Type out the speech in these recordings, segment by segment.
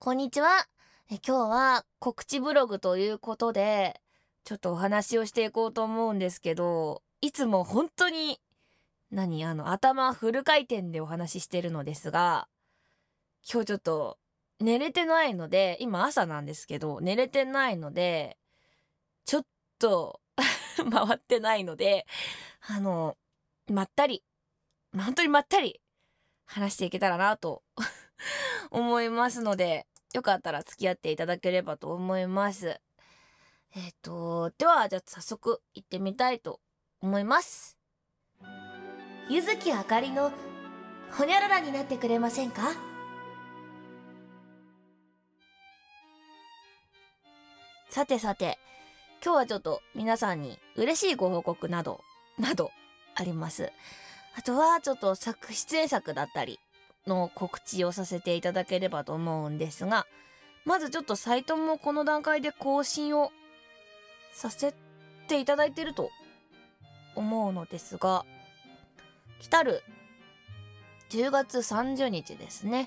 こんにちは。今日は告知ブログということで、ちょっとお話をしていこうと思うんですけど、いつも本当に、頭フル回転でお話ししてるのですが、今日ちょっと寝れてないので、今朝なんですけど、寝れてないので、ちょっと回ってないので、あの、まったり、本当にまったり話していけたらなと思いますので、よかったら付き合っていただければと思います。では、じゃあ早速行ってみたいと思います。ゆずきあかりのほにゃららになってくれませんか？さてさて、今日はちょっと皆さんに嬉しいご報告などあります。あとはちょっと出演作だったりの告知をさせていただければと思うんですが、まずちょっとサイトもこの段階で更新をさせていただいていると思うのですが、来たる10月30日ですね。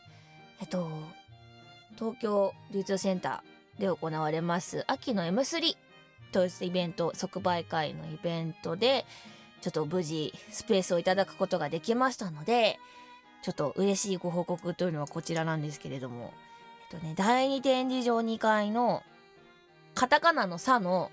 東京流通センターで行われます秋の M3 というイベント、即売会のイベントで、ちょっと無事スペースをいただくことができましたので、ちょっと嬉しいご報告というのはこちらなんですけれども、第2展示場2階のカタカナのサの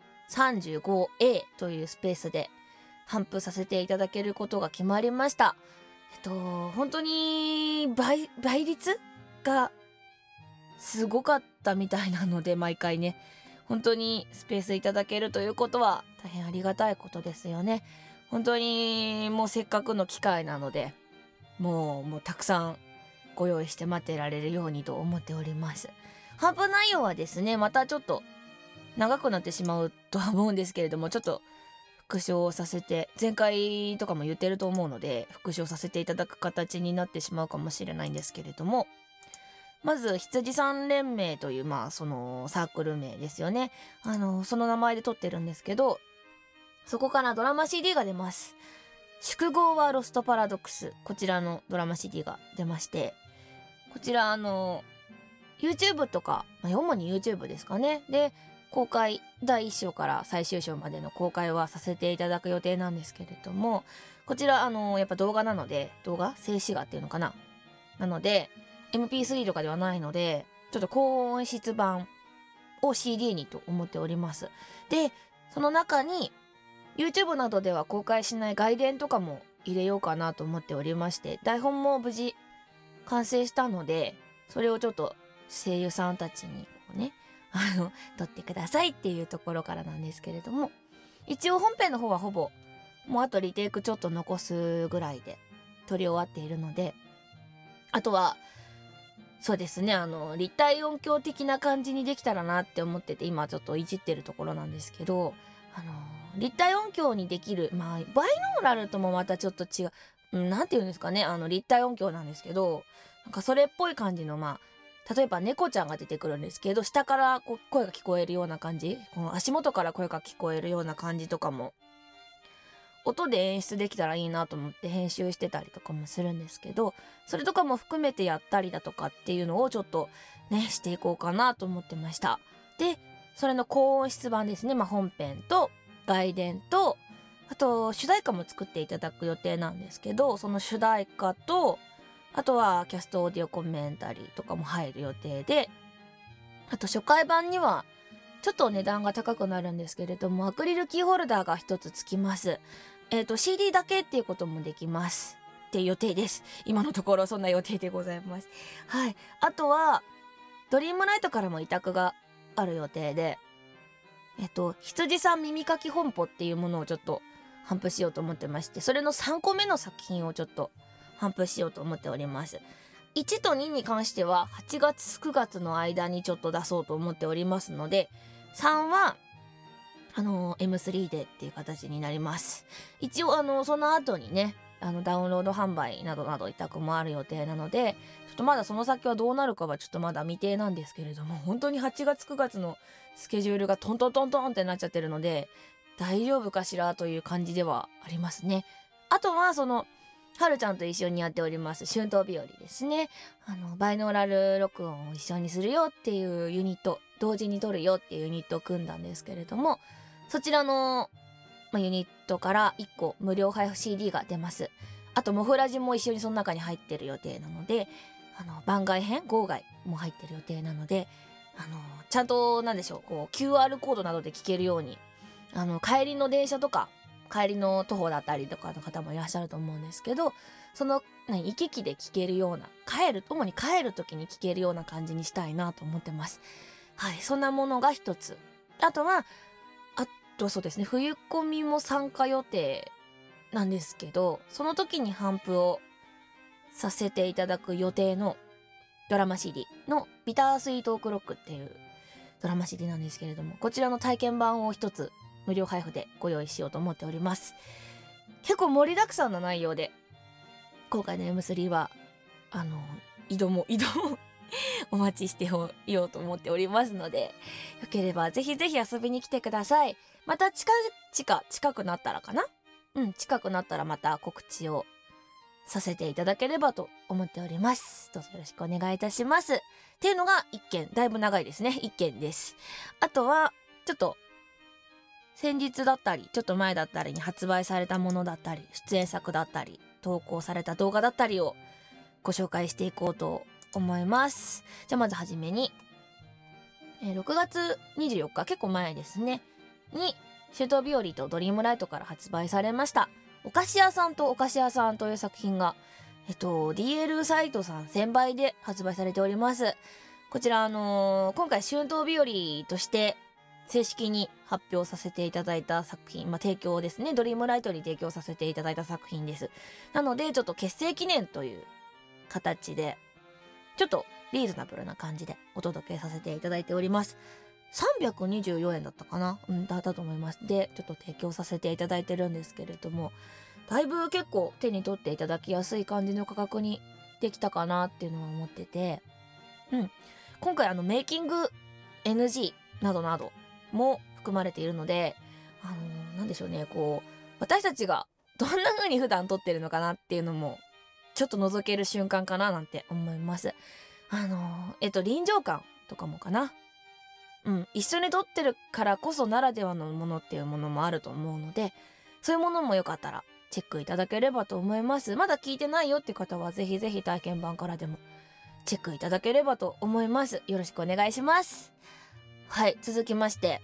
35A というスペースで頒布させていただけることが決まりました。本当に倍率がすごかったみたいなので、毎回ね、本当にスペースいただけるということは大変ありがたいことですよね。本当にもうせっかくの機会なので、もうたくさんご用意して待ってられるようにと思っております。頒布内容はですね、またちょっと長くなってしまうとは思うんですけれども、ちょっと復唱させて、前回とかも言ってると思うので復唱させていただく形になってしまうかもしれないんですけれども、まず羊さん連盟というそのサークル名ですよね。その名前で撮ってるんですけど、そこからドラマ CD が出ます。宿号はロストパラドックス、こちらのドラマ CD が出まして、こちらYouTube とか、主に YouTube ですかねで公開、第1章から最終章までの公開はさせていただく予定なんですけれども、こちらやっぱ動画なので、静止画っていうのかな、なので MP3 とかではないので、ちょっと高音質版を CD にと思っております。でその中に YouTube などでは公開しない外伝とかも入れようかなと思っておりまして、台本も無事完成したので、それをちょっと声優さんたちにこうね撮ってくださいっていうところからなんですけれども、一応本編の方はほぼもうあとリテイクちょっと残すぐらいで撮り終わっているので、あとはそうですね、立体音響的な感じにできたらなって思ってて、今ちょっといじってるところなんですけど、立体音響にできるバイノーラルともまたちょっと違う、なんていうんですかね、立体音響なんですけど、なんかそれっぽい感じの例えば猫ちゃんが出てくるんですけど、下からこう声が聞こえるような感じ、この足元から声が聞こえるような感じとかも音で演出できたらいいなと思って編集してたりとかもするんですけど、それとかも含めてやったりだとかっていうのをちょっとねしていこうかなと思ってました。でそれの高音質版ですね、本編と外伝と、あと主題歌も作っていただく予定なんですけど、その主題歌とあとはキャストオーディオコメンタリーとかも入る予定で、あと初回版にはちょっと値段が高くなるんですけれども、アクリルキーホルダーが一つつきます。CD だけっていうこともできますっていう予定です。今のところそんな予定でございます。はい。あとはドリームナイトからも委託がある予定で、羊さん耳かき本舗っていうものをちょっと頒布しようと思ってまして、それの3個目の作品をちょっと頒布しようと思っております。1と2に関しては8月9月の間にちょっと出そうと思っておりますので、3はM3 でっていう形になります。一応その後にね、ダウンロード販売などなど委託もある予定なので、ちょっとまだその先はどうなるかはちょっとまだ未定なんですけれども、本当に8月9月のスケジュールがトントントントンってなっちゃってるので、大丈夫かしらという感じではありますね。あとははるちゃんと一緒にやっております春闘日和ですね。バイノーラル録音を一緒にするよっていうユニット、同時に撮るよっていうユニットを組んだんですけれども、そちらの、ユニットから1個無料配布 CD が出ます。あとモフラジも一緒にその中に入ってる予定なので、番外編号外も入ってる予定なので、ちゃんとなんでしょう、こう QR コードなどで聞けるように、帰りの電車とか帰りの徒歩だったりとかの方もいらっしゃると思うんですけど、その行き来で聞けるような、主に帰る時に聞けるような感じにしたいなと思ってます。はい、そんなものが一つ。あとそうですね、冬コミも参加予定なんですけど、その時に頒布をさせていただく予定のドラマ CD のビタースイートオークロックっていうドラマ CD なんですけれども、こちらの体験版を一つ無料配布でご用意しようと思っております。結構盛りだくさんな内容で、今回の M3 は移動もお待ちしていようと思っておりますので、よければぜひぜひ遊びに来てください。また近くなったらかな、近くなったらまた告知をさせていただければと思っております。どうぞよろしくお願いいたします。っていうのが1件、だいぶ長いですね。1件です。あとはちょっと先日だったりちょっと前だったりに発売されたものだったり、出演作だったり投稿された動画だったりをご紹介していこうと思います。じゃあまずはじめに、6月24日、結構前ですねに、秋冬日和とドリームライトから発売されましたお菓子屋さんとお菓子屋さんという作品が、DL サイトさん1000倍で発売されております。こちら今回春冬日和として正式に発表させていただいた作品、提供ですね、ドリームライトに提供させていただいた作品です。なのでちょっと結成記念という形でちょっとリーズナブルな感じでお届けさせていただいております。324円だったかな、だったと思います。でちょっと提供させていただいてるんですけれども、だいぶ結構手に取っていただきやすい感じの価格にできたかなっていうのは思ってて、今回メイキング NG などなども含まれているので、なんでしょうね、こう私たちがどんな風に普段撮ってるのかなっていうのもちょっと覗ける瞬間かななんて思います。臨場感とかもかな、一緒に撮ってるからこそならではのものっていうものもあると思うので、そういうものもよかったらチェックいただければと思います。まだ聞いてないよって方はぜひぜひ体験版からでもチェックいただければと思います。よろしくお願いします。はい、続きまして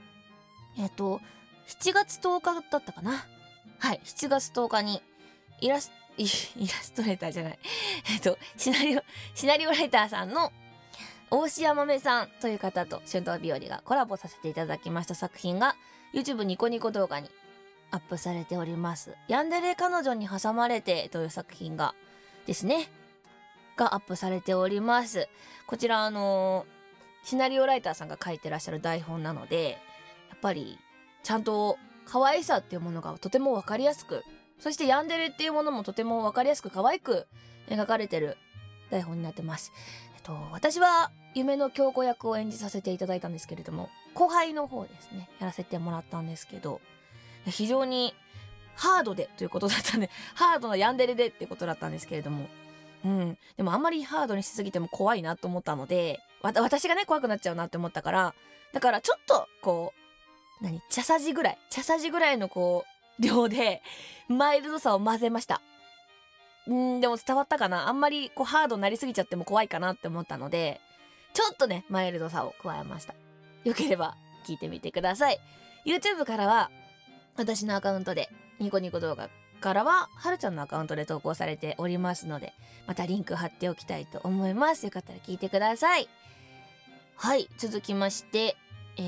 7月10日だったかな。はい、7月10日にイラストレーターじゃないシナリオライターさんの大志山豆さんという方と春闘日和がコラボさせていただきました作品が YouTube ニコニコ動画にアップされております。ヤンデレ彼女に挟まれてという作品がですねがアップされております。こちらシナリオライターさんが書いてらっしゃる台本なので、やっぱりちゃんと可愛さっていうものがとても分かりやすく、そしてヤンデレっていうものもとても分かりやすく可愛く描かれてる台本になってます。私は夢の京子役を演じさせていただいたんですけれども、後輩の方ですねやらせてもらったんですけど、非常にハードでということだったんで、ハードなヤンデレでってことだったんですけれども、でもあんまりハードにしすぎても怖いなと思ったので、私がね怖くなっちゃうなって思ったから、だからちょっとこう茶さじぐらいのこう量でマイルドさを混ぜました。でも伝わったかな。あんまりこうハードになりすぎちゃっても怖いかなって思ったので、ちょっとねマイルドさを加えました。よければ聞いてみてください。 YouTube からは私のアカウントで、ニコニコ動画からははるちゃんのアカウントで投稿されておりますので、またリンク貼っておきたいと思います。よかったら聞いてください。はい、続きまして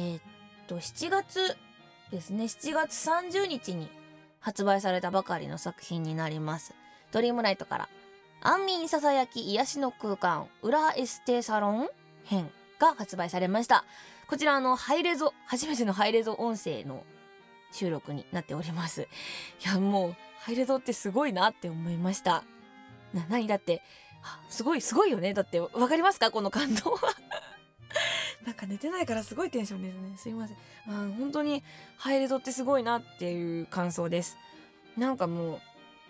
7月ですね、7月30日に発売されたばかりの作品になります。ドリームライトから安眠ささやき癒しの空間裏エステサロン編が発売されました。こちら初めてのハイレゾ音声の収録になっております。いやもうハイレゾってすごいなって思いました。何だってすごいよね。だってわかりますかこの感動はなんか寝てないからすごいテンションですね。すいません。本当にハイレゾってすごいなっていう感想です。なんかもう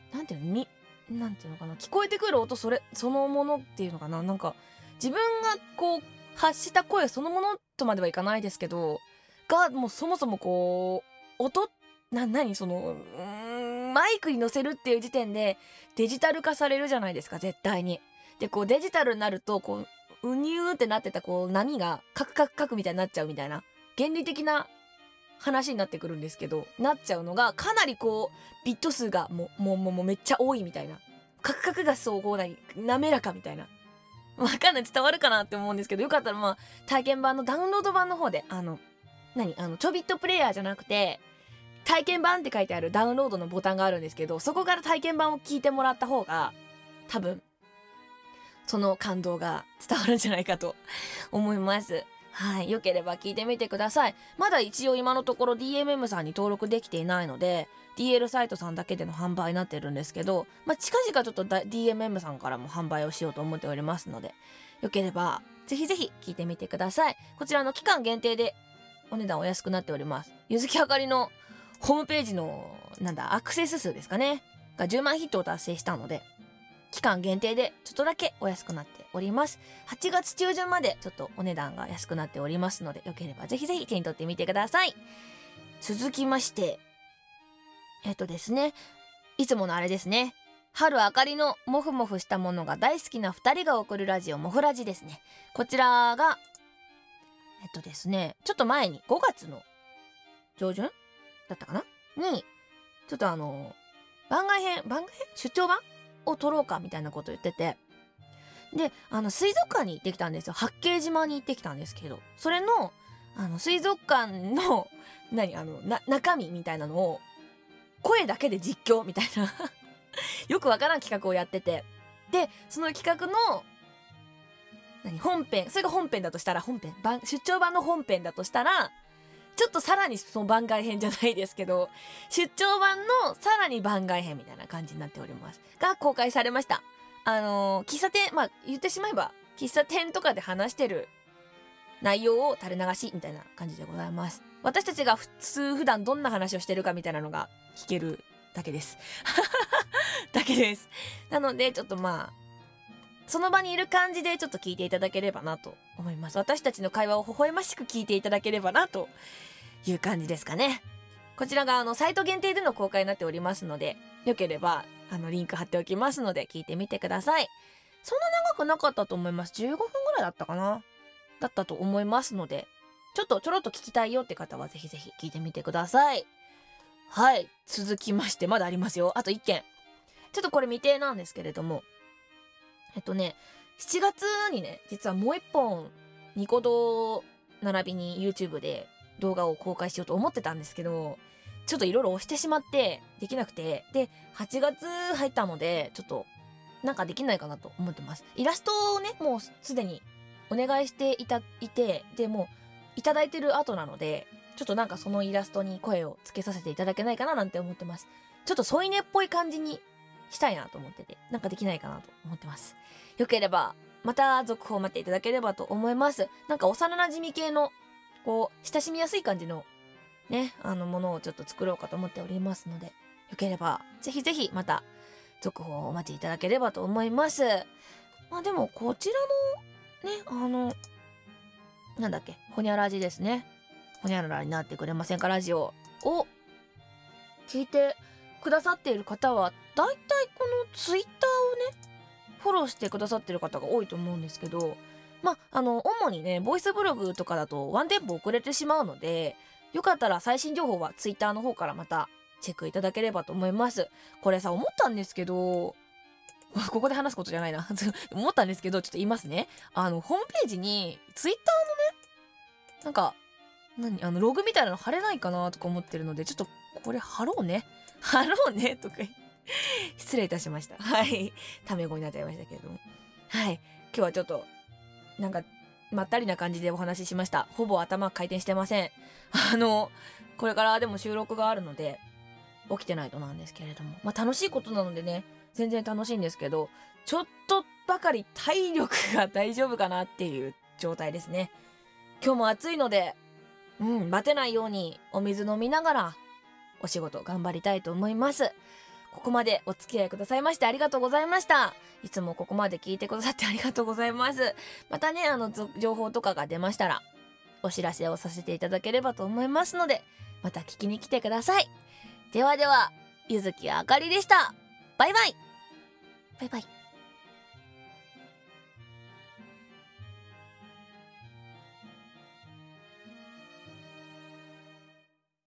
なんていうの、なんていうのかな、聞こえてくる音そのものっていうのかな、なんか自分がこう発した声そのものとまではいかないですけど、がもうそもそもこう音何そのマイクに乗せるっていう時点でデジタル化されるじゃないですか、絶対に。でこうデジタルになるとこううにゅーってなってたこう波がカクカクカクみたいになっちゃうみたいな原理的な話になってくるんですけど、なっちゃうのがかなりこうビット数がもうめっちゃ多いみたいな、カクカクがそうこう滑らかみたいな、わかんない、伝わるかなって思うんですけど、よかったらまあ体験版のダウンロード版の方でちょびっとプレイヤーじゃなくて体験版って書いてあるダウンロードのボタンがあるんですけど、そこから体験版を聞いてもらった方が多分その感動が伝わるんじゃないかと思います。はい、よければ聞いてみてください。まだ一応今のところ DMM さんに登録できていないので DL サイトさんだけでの販売になってるんですけど、近々ちょっと DMM さんからも販売をしようと思っておりますので、よければぜひぜひ聞いてみてください。こちらの期間限定でお値段お安くなっております。ゆずきあかりのホームページのアクセス数ですかねが10万ヒットを達成したので、期間限定でちょっとだけお安くなっております。8月中旬までちょっとお値段が安くなっておりますので、よければぜひぜひ手に取ってみてください。続きましてですね、いつものあれですね、春あかりのモフモフしたものが大好きな2人が送るラジオモフラジですね。こちらがですね、ちょっと前に5月の上旬だったかなにちょっと番外編出張版を撮ろうかみたいなこと言ってて、で水族館に行ってきたんですよ。八景島に行ってきたんですけど、それの水族館の中身みたいなのを声だけで実況みたいなよくわからん企画をやってて、でその企画の本編、それが本編だとしたら出張版の本編だとしたらちょっとさらにその番外編じゃないですけど、出張版のさらに番外編みたいな感じになっておりますが公開されました。喫茶店、言ってしまえば喫茶店とかで話してる内容を垂れ流しみたいな感じでございます。私たちが普段どんな話をしてるかみたいなのが聞けるだけですだけです。なのでちょっとその場にいる感じでちょっと聞いていただければなと思います。私たちの会話を微笑ましく聞いていただければなという感じですかね。こちらがサイト限定での公開になっておりますので、よければリンク貼っておきますので聞いてみてください。そんな長くなかったと思います。15分ぐらいだったかな、だったと思いますので、ちょろっと聞きたいよって方はぜひぜひ聞いてみてください。はい、続きましてまだありますよ。あと1件。ちょっとこれ未定なんですけれども、7月にね、実はもう一本ニコ動並びに YouTube で動画を公開しようと思ってたんですけど、ちょっといろいろ押してしまってできなくて、で8月入ったのでちょっとできないかなと思ってます。イラストをねもうすでにお願いしていて、でもういただいてる後なので、ちょっとそのイラストに声をつけさせていただけないかななんて思ってます。ちょっと添い寝っぽい感じにしたいなと思ってて、できないかなと思ってます。よければまた続報を待っていただければと思います。幼なじみ系のこう親しみやすい感じのねものをちょっと作ろうかと思っておりますので、よければぜひぜひまた続報をお待ちいただければと思います。でもこちらのねほにゃラジですね、ほにゃららになってくれませんかラジオを聞いてくださっている方はだいたいこのツイッターをねフォローしてくださってる方が多いと思うんですけど、主にねボイスブログとかだとワンテンポ遅れてしまうので、よかったら最新情報はツイッターの方からまたチェックいただければと思います。これさ思ったんですけどここで話すことじゃないな思ったんですけどちょっと言いますね。ホームページにツイッターのねログみたいなの貼れないかなとか思ってるので、ちょっとこれ貼ろうねとか失礼いたしました。はい、タメ語になっちゃいましたけれども、はい、今日はちょっとまったりな感じでお話ししました。ほぼ頭回転してません。これからでも収録があるので起きてないとなんですけれども、楽しいことなのでね全然楽しいんですけど、ちょっとばかり体力が大丈夫かなっていう状態ですね。今日も暑いのでバテないようにお水飲みながらお仕事頑張りたいと思います。 ここまでお付き合いくださいましてありがとうございました。いつもここまで聞いてくださってありがとうございます。またね情報とかが出ましたらお知らせをさせていただければと思いますので、また聞きに来てください。ではでは、ゆずきあかりでした。バイバイ。バイバイ。